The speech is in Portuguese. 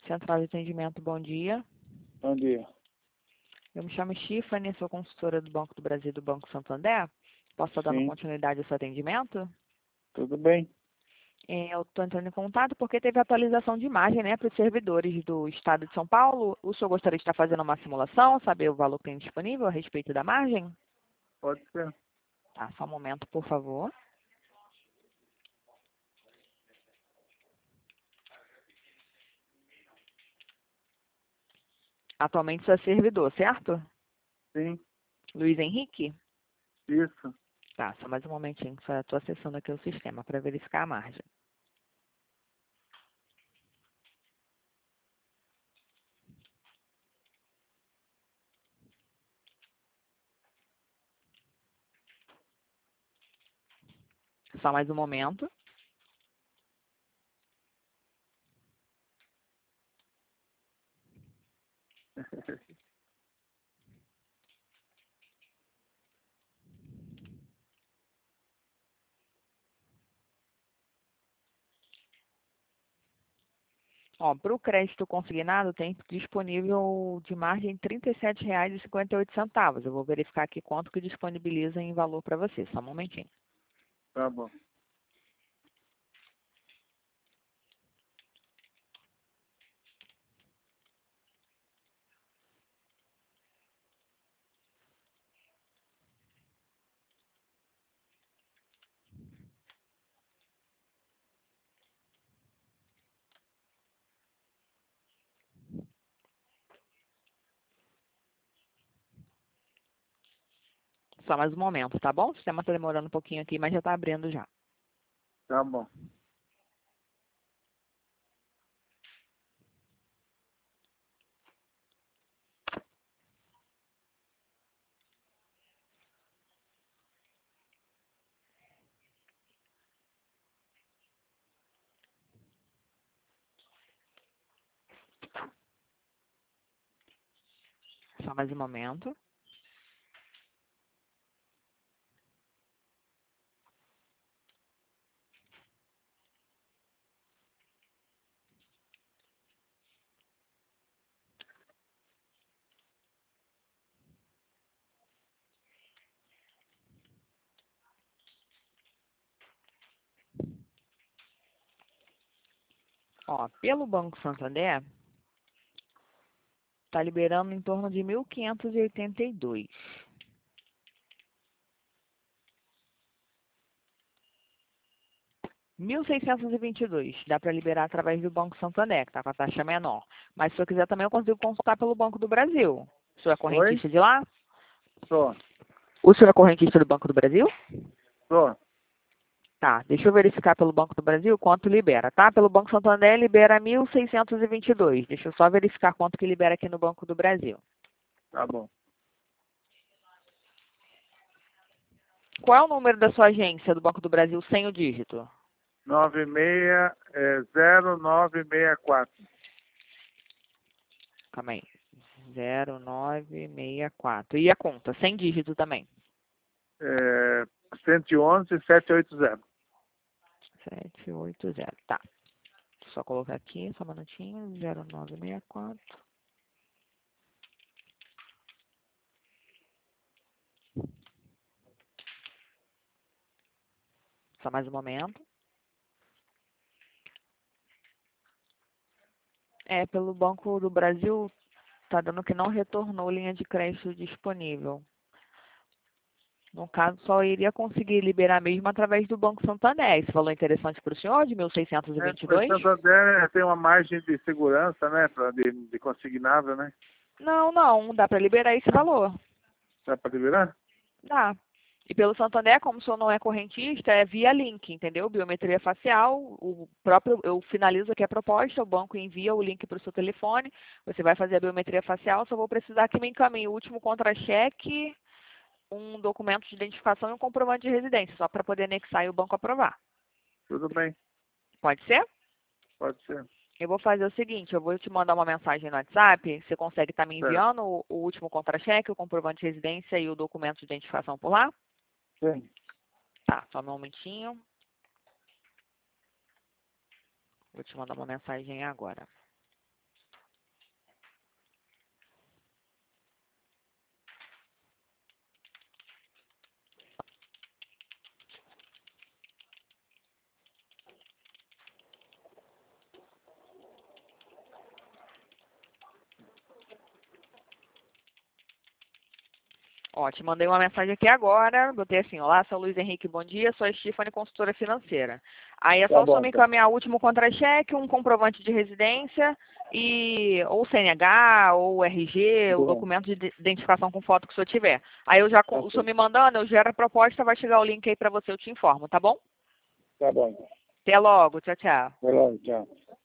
Central de Atendimento, bom dia. Bom dia. Eu me chamo Stephanie, sou consultora do Banco do Brasil e do Banco Santander. Posso estar dando Sim, continuidade ao seu atendimento? tudo bem? Eu estou entrando em contato porque teve atualização de imagem, né, para os servidores do Estado de São Paulo. O senhor gostaria de estar fazendo uma simulação, saber o valor que tem disponível a respeito da margem? Pode ser. Tá, só um momento, por favor. Atualmente você é servidor, certo? Sim, Luiz Henrique? isso. Tá, só mais um momentinho, só estou acessando aqui o sistema para verificar a margem. Só mais um momento. Ó, para o crédito consignado tem disponível de margem R$ 37,58. Eu vou verificar aqui quanto que disponibiliza em valor para você. Só um momentinho. Tá bom. Só mais um momento, tá bom? O sistema está demorando um pouquinho aqui, mas já está abrindo já. Tá bom. Só mais um momento. Ó, pelo Banco Santander, está liberando em torno de 1.582. 1.622 dá para liberar através do Banco Santander, que está com a taxa menor. Mas se eu quiser também eu consigo consultar pelo Banco do Brasil. O senhor é Oi? correntista de lá? Sou. O senhor é correntista do Banco do Brasil? Sou. Tá, deixa eu verificar pelo Banco do Brasil quanto libera, tá? Pelo Banco Santander libera 1.622. Deixa eu só verificar quanto que libera aqui no Banco do Brasil. Tá bom. Qual é o número da sua agência do Banco do Brasil sem o dígito? 0964. Calma aí. 0964. E a conta, sem dígito também. 111 780. 780. Tá. Só colocar aqui, só um minutinho. 0964. Só mais um momento. Pelo Banco do Brasil, tá dando que não retornou linha de crédito disponível. No caso, só iria conseguir liberar mesmo através do Banco Santander. Esse valor interessante para o senhor, de Mas 1.622? Santander tem uma margem de segurança, né? De consignável, né? Não. Dá para liberar esse valor. Dá para liberar? Dá. E pelo Santander, como o senhor não é correntista, é via link, entendeu? Biometria facial, eu finalizo aqui a proposta, o banco envia o link para o seu telefone, você vai fazer a biometria facial, só vou precisar que me encaminhe o último contra-cheque, um documento de identificação e um comprovante de residência, só para poder anexar e o banco aprovar. Tudo bem. Pode ser? Pode ser. Eu vou fazer o seguinte, eu vou te mandar uma mensagem no WhatsApp, você consegue estar me Certo. enviando o último contra-cheque, o comprovante de residência e o documento de identificação por lá? Sim. Tá, só um momentinho. Vou te mandar uma mensagem agora. Ó, te mandei uma mensagem aqui agora, botei assim, olá, sou Luiz Henrique, bom dia, sou a Stephanie, consultora financeira. Aí é Tá só bom, sumir então. encaminhar o último contra-cheque, um comprovante de residência e ou CNH, ou RG, o Bom, documento de identificação com foto que o senhor tiver. Aí eu já, tá o senhor certo. me mandando, eu gero a proposta, vai chegar o link aí para você, eu te informo, tá bom? Tá bom, então. Até logo, tchau, tchau. Vai lá, tchau.